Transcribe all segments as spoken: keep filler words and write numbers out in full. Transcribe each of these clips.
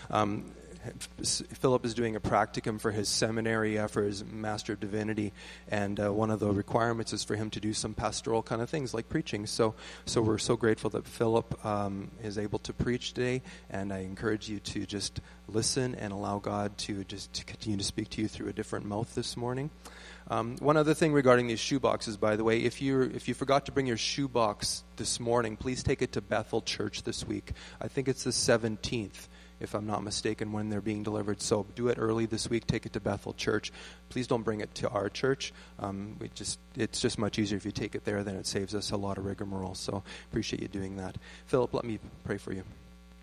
Um, Philip is doing a practicum for his seminary, uh, for his Master of Divinity, and uh, one of the requirements is for him to do some pastoral kind of things like preaching. So so we're so grateful that Philip um, is able to preach today, and I encourage you to just listen and allow God to just to continue to speak to you through a different mouth this morning. Um, one other thing regarding these shoe boxes, by the way, if you if you forgot to bring your shoe box this morning, please take it to Bethel Church this week. I think it's the seventeenth. If I'm not mistaken, when they're being delivered. So do it early this week. Take it to Bethel Church. Please don't bring it to our church. Um, we just It's just much easier if you take it there. Then it saves us a lot of rigmarole. So appreciate you doing that. Philip, let me pray for you.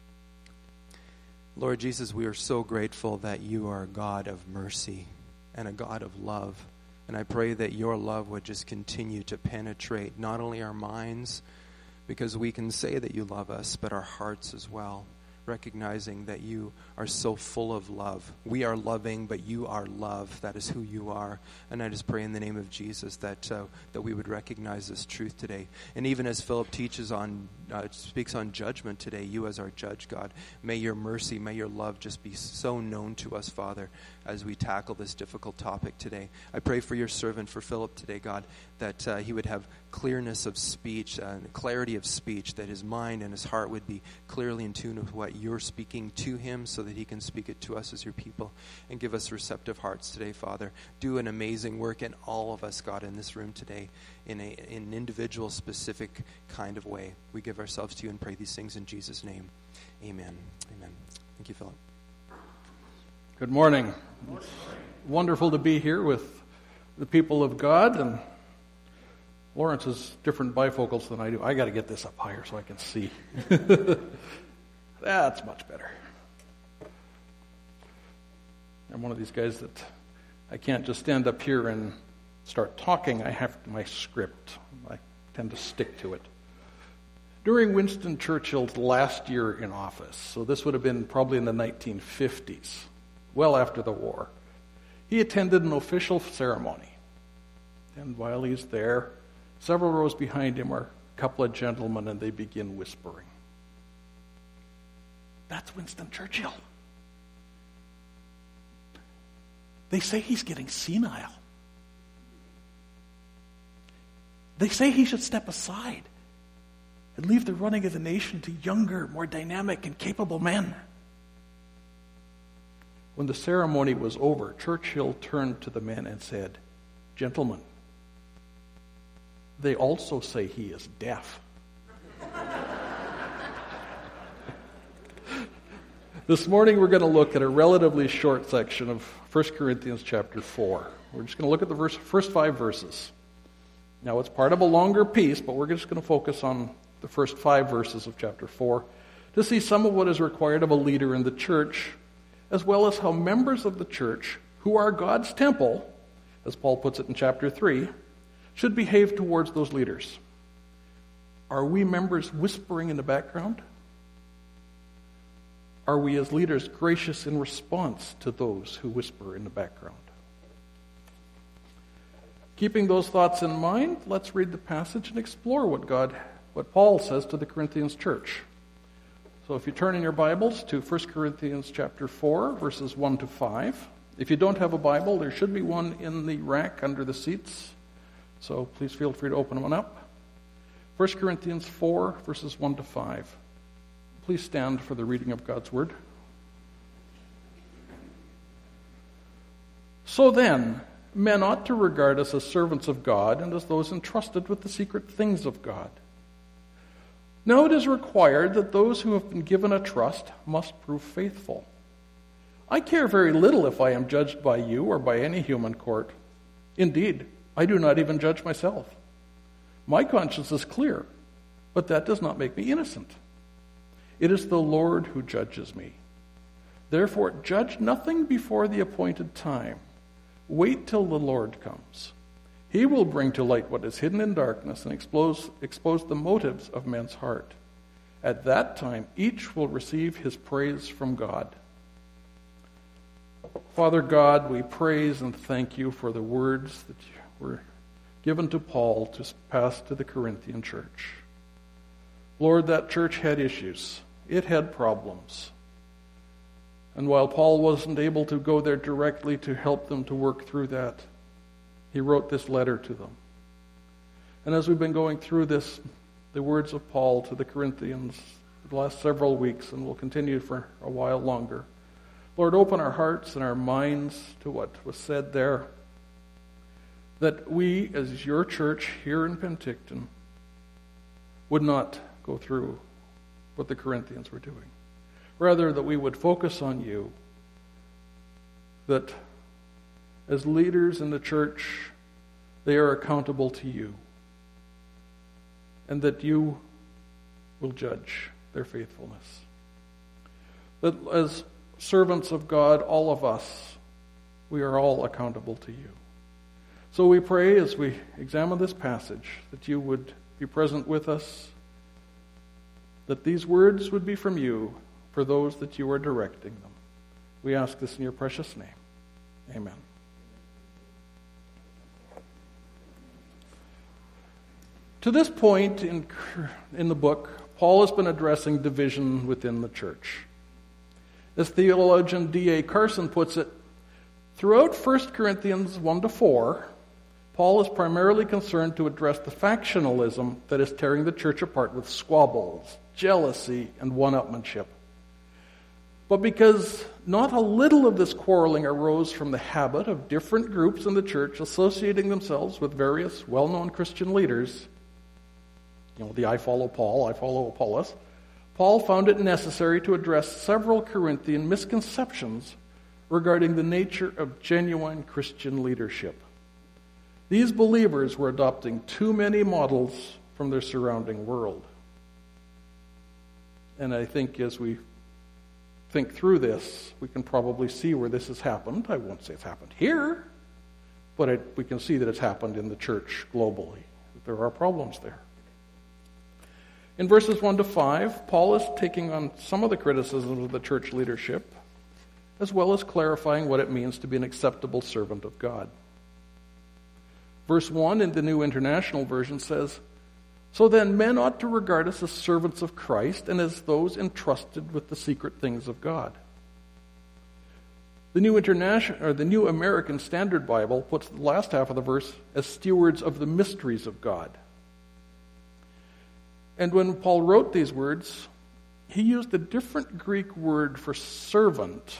Lord Jesus, we are so grateful that you are a God of mercy and a God of love. And I pray that your love would just continue to penetrate not only our minds, because we can say that you love us, but our hearts as well. Recognizing that you are so full of love. We are loving, but you are love. That is who you are. And I just pray in the name of Jesus that uh, that we would recognize this truth today. And even as Philip teaches on, uh, speaks on judgment today, you as our judge, God, may your mercy, may your love just be so known to us, Father, as we tackle this difficult topic today. I pray for your servant, for Philip today, God, that uh, he would have clearness of speech, uh, clarity of speech, that his mind and his heart would be clearly in tune with what you're speaking to him so that he can speak it to us as your people. And give us receptive hearts today, Father. Do an amazing work in all of us, God, in this room today, in, a, in an individual, specific kind of way. We give ourselves to you and pray these things in Jesus' name. Amen. Amen. Thank you, Philip. Good morning. It's wonderful to be here with the people of God, and Lawrence has different bifocals than I do. I got to get this up higher so I can see. That's much better. I'm one of these guys that I can't just stand up here and start talking. I have my script. I tend to stick to it. During Winston Churchill's last year in office, so this would have been probably in the nineteen fifties, well after the war, he attended an official ceremony. And while he's there, several rows behind him are a couple of gentlemen, and they begin whispering. That's Winston Churchill. They say he's getting senile. They say he should step aside and leave the running of the nation to younger, more dynamic and capable men. When the ceremony was over, Churchill turned to the men and said, "Gentlemen, they also say he is deaf." This morning we're going to look at a relatively short section of First Corinthians chapter four. We're just going to look at the verse, first five verses. Now it's part of a longer piece, but we're just going to focus on the first five verses of chapter four to see some of what is required of a leader in the church, as well as how members of the church, who are God's temple, as Paul puts it in chapter three, should behave towards those leaders. Are we members whispering in the background? Are we as leaders gracious in response to those who whisper in the background? Keeping those thoughts in mind, let's read the passage and explore what God, what Paul says to the Corinthians church. So if you turn in your Bibles to First Corinthians chapter four, verses one to five. If you don't have a Bible, there should be one in the rack under the seats. So please feel free to open one up. First Corinthians four, verses one to five. Please stand for the reading of God's word. So then, men ought to regard us as servants of God and as those entrusted with the secret things of God. Now it is required that those who have been given a trust must prove faithful. I care very little if I am judged by you or by any human court. Indeed, I do not even judge myself. My conscience is clear, but that does not make me innocent. It is the Lord who judges me. Therefore, judge nothing before the appointed time. Wait till the Lord comes. He will bring to light what is hidden in darkness and expose, expose the motives of men's heart. At that time, each will receive his praise from God. Father God, we praise and thank you for the words that were given to Paul to pass to the Corinthian church. Lord, that church had issues. It had problems. And while Paul wasn't able to go there directly to help them to work through that, he wrote this letter to them. And as we've been going through this, the words of Paul to the Corinthians the last several weeks, and will continue for a while longer, Lord, open our hearts and our minds to what was said there, that we, as your church here in Penticton, would not go through what the Corinthians were doing. Rather, that we would focus on you, that as leaders in the church, they are accountable to you, and that you will judge their faithfulness. That as servants of God, all of us, we are all accountable to you. So we pray as we examine this passage that you would be present with us, that these words would be from you for those that you are directing them. We ask this in your precious name. Amen. To this point in, in the book, Paul has been addressing division within the church. As theologian D A Carson puts it, throughout First Corinthians one to four, Paul is primarily concerned to address the factionalism that is tearing the church apart with squabbles, jealousy, and one-upmanship. But because not a little of this quarreling arose from the habit of different groups in the church associating themselves with various well-known Christian leaders, you know, the I follow Paul, I follow Apollos, Paul found it necessary to address several Corinthian misconceptions regarding the nature of genuine Christian leadership. These believers were adopting too many models from their surrounding world. And I think as we think through this, we can probably see where this has happened. I won't say it's happened here, but it, we can see that it's happened in the church globally. There are problems there. In verses one to five, Paul is taking on some of the criticisms of the church leadership, as well as clarifying what it means to be an acceptable servant of God. Verse one in the New International Version says, "So then men ought to regard us as servants of Christ and as those entrusted with the secret things of God." The New International or the New American Standard Bible puts the last half of the verse as stewards of the mysteries of God. And when Paul wrote these words, he used a different Greek word for servant,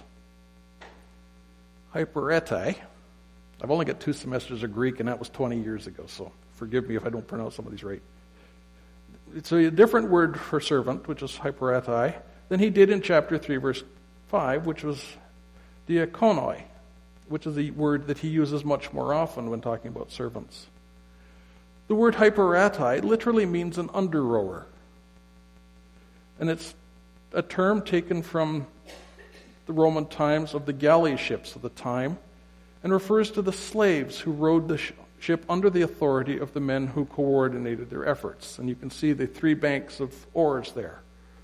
hyperetai. I've only got two semesters of Greek, and that was twenty years ago, so forgive me if I don't pronounce some of these right. It's a different word for servant, which is hyperetai, than he did in chapter three, verse five, which was diakonoi, which is the word that he uses much more often when talking about servants. The word hyperetai literally means an under-rower. And it's a term taken from the Roman times of the galley ships of the time and refers to the slaves who rowed the sh- ship under the authority of the men who coordinated their efforts. And you can see the three banks of oars there.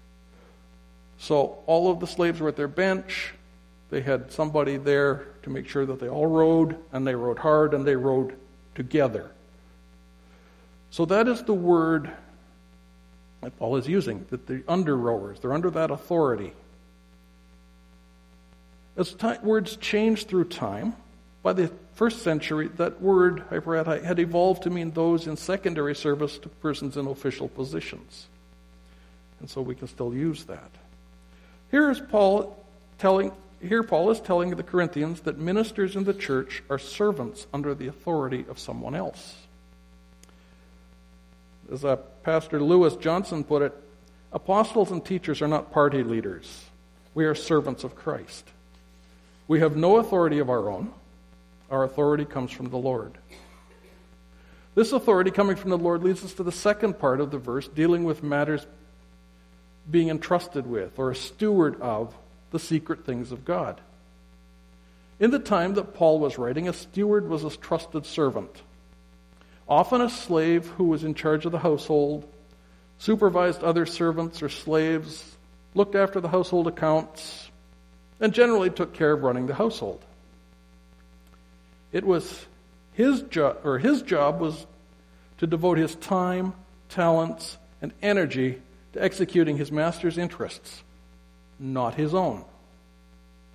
So all of the slaves were at their bench. They had somebody there to make sure that they all rowed, and they rowed hard, and they rowed together. So that is the word that Paul is using, that the under-rowers, they're under that authority. As t- words change through time, by the first century, that word, hyperetai, had evolved to mean those in secondary service to persons in official positions. And so we can still use that. Here is Paul telling, here Paul is telling the Corinthians that ministers in the church are servants under the authority of someone else. As uh, Pastor Lewis Johnson put it, apostles and teachers are not party leaders. We are servants of Christ. We have no authority of our own. Our authority comes from the Lord. This authority coming from the Lord leads us to the second part of the verse, dealing with matters being entrusted with or a steward of the secret things of God. In the time that Paul was writing, a steward was a trusted servant, often a slave who was in charge of the household, supervised other servants or slaves, looked after the household accounts, and generally took care of running the household. It was his job, or his job was to devote his time, talents, and energy to executing his master's interests, not his own.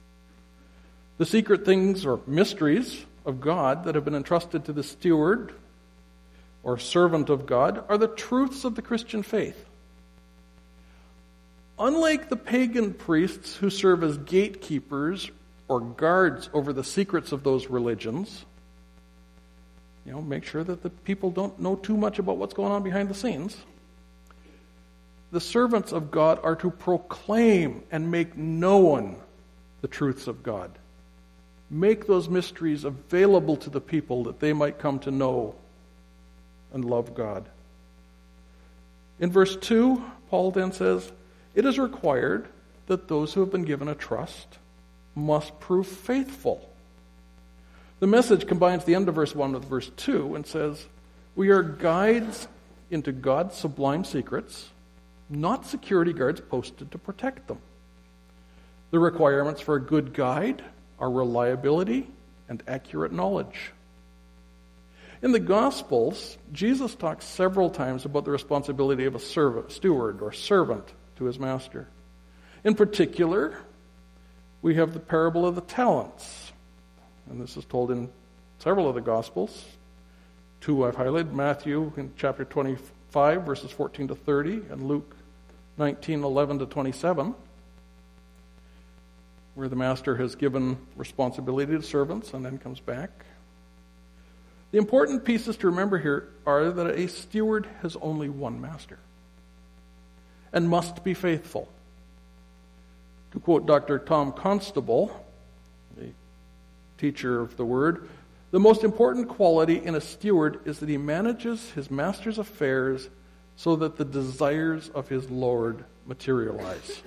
The secret things or mysteries of God that have been entrusted to the steward or servant of God are the truths of the Christian faith. Unlike the pagan priests who serve as gatekeepers or guards over the secrets of those religions, you know, make sure that the people don't know too much about what's going on behind the scenes. The servants of God are to proclaim and make known the truths of God. Make those mysteries available to the people that they might come to know and love God. In verse two, Paul then says, it is required that those who have been given a trust must prove faithful. The Message combines the end of verse one with verse two and says, we are guides into God's sublime secrets, not security guards posted to protect them. The requirements for a good guide are reliability and accurate knowledge. In the Gospels, Jesus talks several times about the responsibility of a servant, steward or servant to his master. In particular, we have the parable of the talents. And this is told in several of the Gospels. Two I've highlighted, Matthew in chapter twenty-five, verses fourteen to thirty, and Luke nineteen, eleven to twenty-seven, where the master has given responsibility to servants and then comes back. The important pieces to remember here are that a steward has only one master and must be faithful. To quote Doctor Tom Constable, the teacher of the Word, the most important quality in a steward is that he manages his master's affairs so that the desires of his Lord materialize.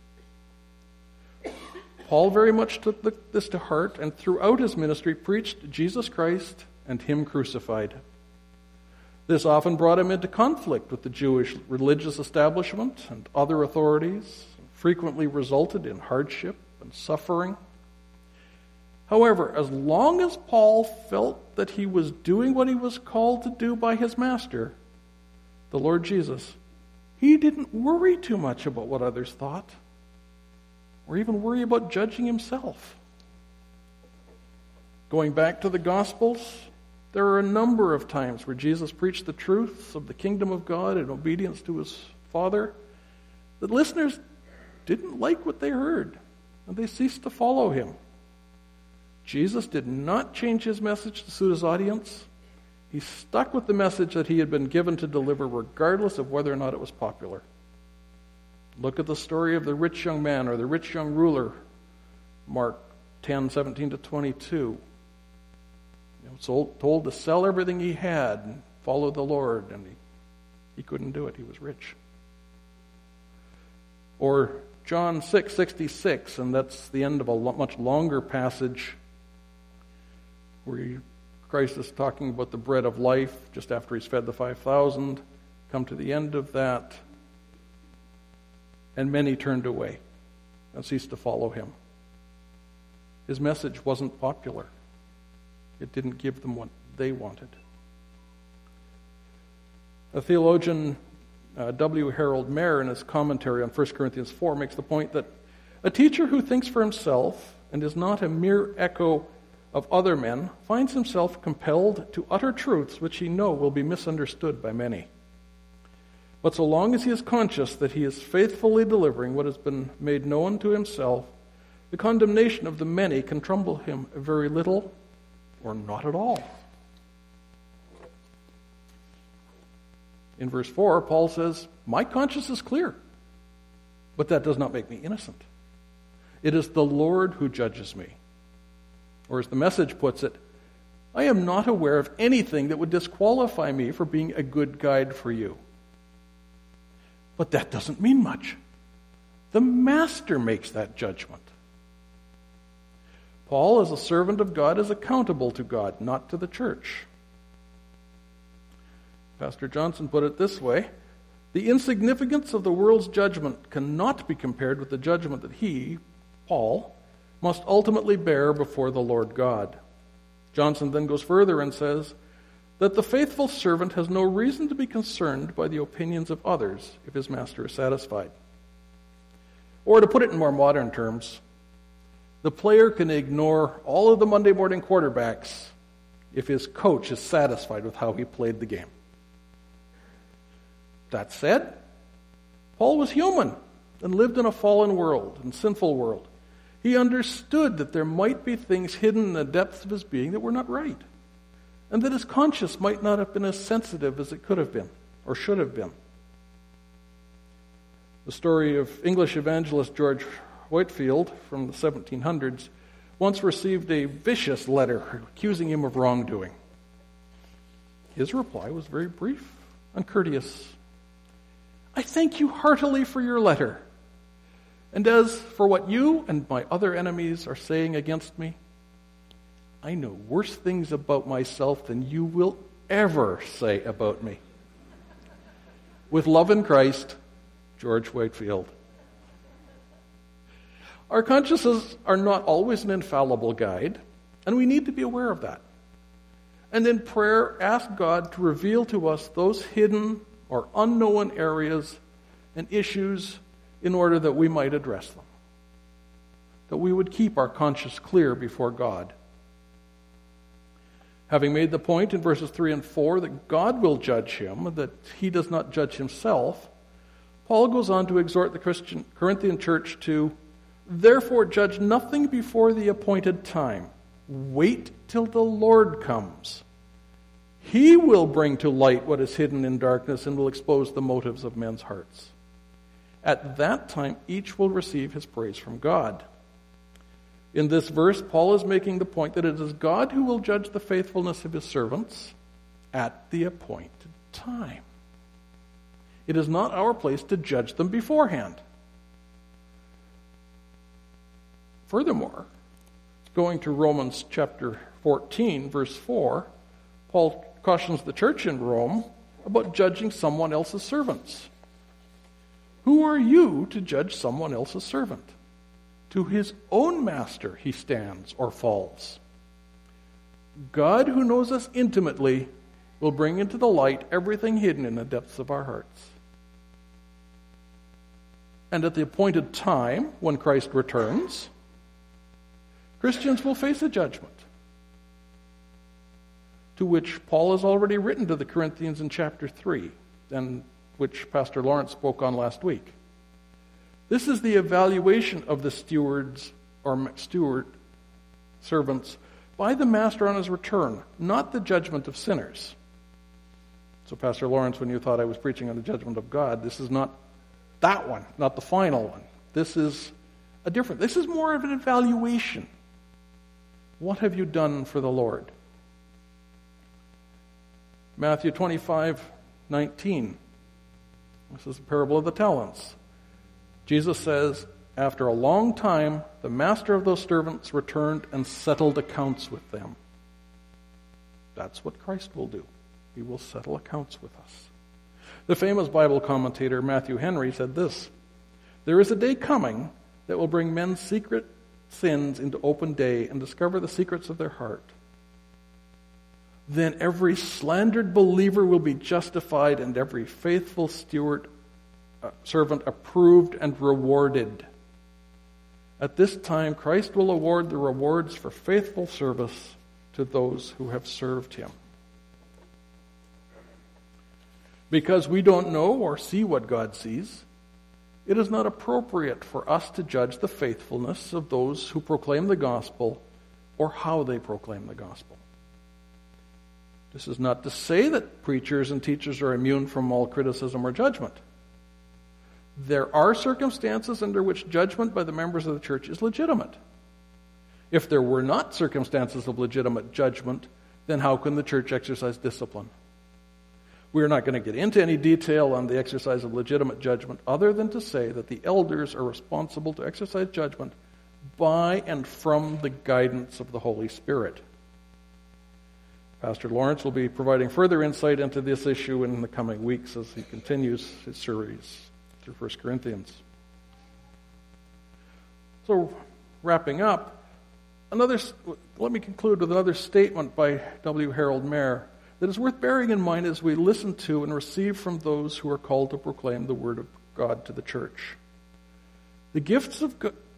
Paul very much took this to heart and throughout his ministry preached Jesus Christ and him crucified. This often brought him into conflict with the Jewish religious establishment and other authorities, frequently resulted in hardship and suffering. However, as long as Paul felt that he was doing what he was called to do by his master, the Lord Jesus, he didn't worry too much about what others thought, or even worry about judging himself. Going back to the Gospels, there are a number of times where Jesus preached the truths of the kingdom of God in obedience to his Father, that listeners didn't like what they heard, and they ceased to follow him. Jesus did not change his message to suit his audience. He stuck with the message that he had been given to deliver, regardless of whether or not it was popular. Look at the story of the rich young man or the rich young ruler, Mark ten, seventeen to twenty-two. You know, so told to sell everything he had and follow the Lord, and he, he couldn't do it. He was rich. Or John six sixty-six, and that's the end of a much longer passage where he, Christ is talking about the bread of life just after he's fed the five thousand. Come to the end of that, and many turned away and ceased to follow him. His message wasn't popular. It didn't give them what they wanted. A theologian, uh, W. Harold Mayer, in his commentary on First Corinthians four, makes the point that a teacher who thinks for himself and is not a mere echo of other men finds himself compelled to utter truths which he knows will be misunderstood by many. But so long as he is conscious that he is faithfully delivering what has been made known to himself, the condemnation of the many can trouble him very little or not at all. In verse four, Paul says, my conscience is clear, but that does not make me innocent. It is the Lord who judges me. Or as the Message puts it, I am not aware of anything that would disqualify me for being a good guide for you. But that doesn't mean much. The Master makes that judgment. Paul, as a servant of God, is accountable to God, not to the church. Pastor Johnson put it this way: the insignificance of the world's judgment cannot be compared with the judgment that he, Paul, must ultimately bear before the Lord God. Johnson then goes further and says that the faithful servant has no reason to be concerned by the opinions of others if his master is satisfied. Or to put it in more modern terms, The player can ignore all of the Monday morning quarterbacks if his coach is satisfied with how he played the game. That said, Paul was human and lived in a fallen world and sinful world. He understood that there might be things hidden in the depths of his being that were not right, and that his conscience might not have been as sensitive as it could have been or should have been. The story of English evangelist George Whitefield from the seventeen hundreds once received a vicious letter accusing him of wrongdoing. His reply was very brief and courteous. "I thank you heartily for your letter. And as for what you and my other enemies are saying against me, I know worse things about myself than you will ever say about me. With love in Christ, George Whitefield." Our consciences are not always an infallible guide, and we need to be aware of that. And in prayer, ask God to reveal to us those hidden or unknown areas and issues in order that we might address them, that we would keep our conscience clear before God. Having made the point in verses three and four that God will judge him, that he does not judge himself, Paul goes on to exhort the Christian Corinthian church to, "Therefore judge nothing before the appointed time. Wait till the Lord comes. He will bring to light what is hidden in darkness and will expose the motives of men's hearts. At that time, each will receive his praise from God." In this verse, Paul is making the point that it is God who will judge the faithfulness of his servants at the appointed time. It is not our place to judge them beforehand. Furthermore, going to Romans chapter fourteen, verse four, Paul cautions the church in Rome about judging someone else's servants. Who are you to judge someone else's servant? To his own master he stands or falls. God, who knows us intimately, will bring into the light everything hidden in the depths of our hearts. And at the appointed time, when Christ returns, Christians will face a judgment, to which Paul has already written to the Corinthians in chapter three, and which Pastor Lawrence spoke on last week. This is the evaluation of the stewards or steward servants by the master on his return, not the judgment of sinners. So, Pastor Lawrence, when you thought I was preaching on the judgment of God, this is not that one, not the final one. This is a different, this is more of an evaluation. What have you done for the Lord? Matthew twenty-five nineteen. This is the parable of the talents. Jesus says, after a long time, the master of those servants returned and settled accounts with them. That's what Christ will do. He will settle accounts with us. The famous Bible commentator Matthew Henry said this, "There is a day coming that will bring men's secret sins into open day and discover the secrets of their heart. Then every slandered believer will be justified and every faithful steward, uh, servant approved and rewarded. At this time, Christ will award the rewards for faithful service to those who have served him." Because we don't know or see what God sees, it is not appropriate for us to judge the faithfulness of those who proclaim the gospel or how they proclaim the gospel. This is not to say that preachers and teachers are immune from all criticism or judgment. There are circumstances under which judgment by the members of the church is legitimate. If there were not circumstances of legitimate judgment, then how can the church exercise discipline? We are not going to get into any detail on the exercise of legitimate judgment other than to say that the elders are responsible to exercise judgment by and from the guidance of the Holy Spirit. Pastor Lawrence will be providing further insight into this issue in the coming weeks as he continues his series through First Corinthians. So, wrapping up, another. let me conclude with another statement by W. Harold Mayer that is worth bearing in mind as we listen to and receive from those who are called to proclaim the Word of God to the church. The gifts of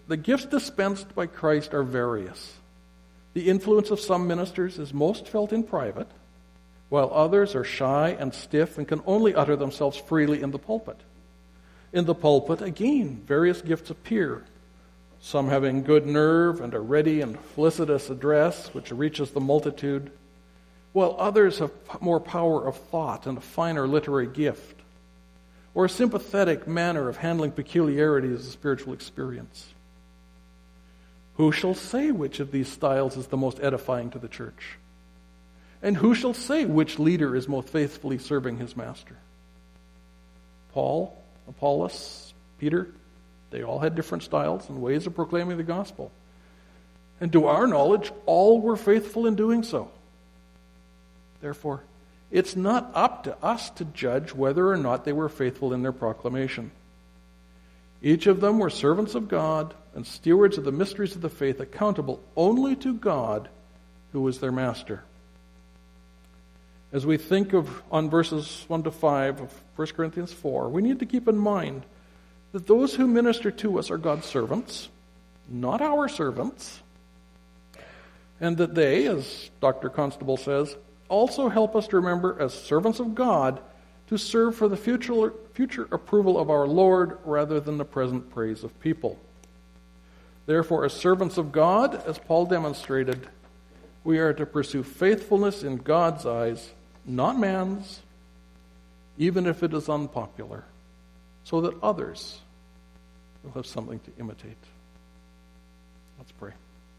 the gifts dispensed by Christ are various. The influence of some ministers is most felt in private, while others are shy and stiff and can only utter themselves freely in the pulpit. In the pulpit, again, various gifts appear, some having good nerve and a ready and felicitous address which reaches the multitude, while others have more power of thought and a finer literary gift, or a sympathetic manner of handling peculiarities of spiritual experience. Who shall say which of these styles is the most edifying to the church? And who shall say which leader is most faithfully serving his master? Paul, Apollos, Peter, they all had different styles and ways of proclaiming the gospel. And to our knowledge, all were faithful in doing so. Therefore, it's not up to us to judge whether or not they were faithful in their proclamation. Each of them were servants of God and stewards of the mysteries of the faith, accountable only to God, who was their master. As we think of on verses one to five of First Corinthians four, we need to keep in mind that those who minister to us are God's servants, not our servants, and that they, as Doctor Constable says, also help us to remember as servants of God to serve for the future, future approval of our Lord rather than the present praise of people. Therefore, as servants of God, as Paul demonstrated, we are to pursue faithfulness in God's eyes, not man's, even if it is unpopular, so that others will have something to imitate. Let's pray.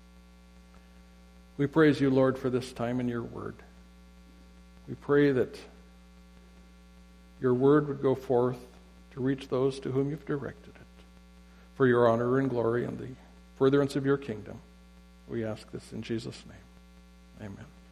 We praise you, Lord, for this time in your word. We pray that your word would go forth to reach those to whom you've directed it, for your honor and glory and the furtherance of your kingdom. We ask this in Jesus' name. Amen.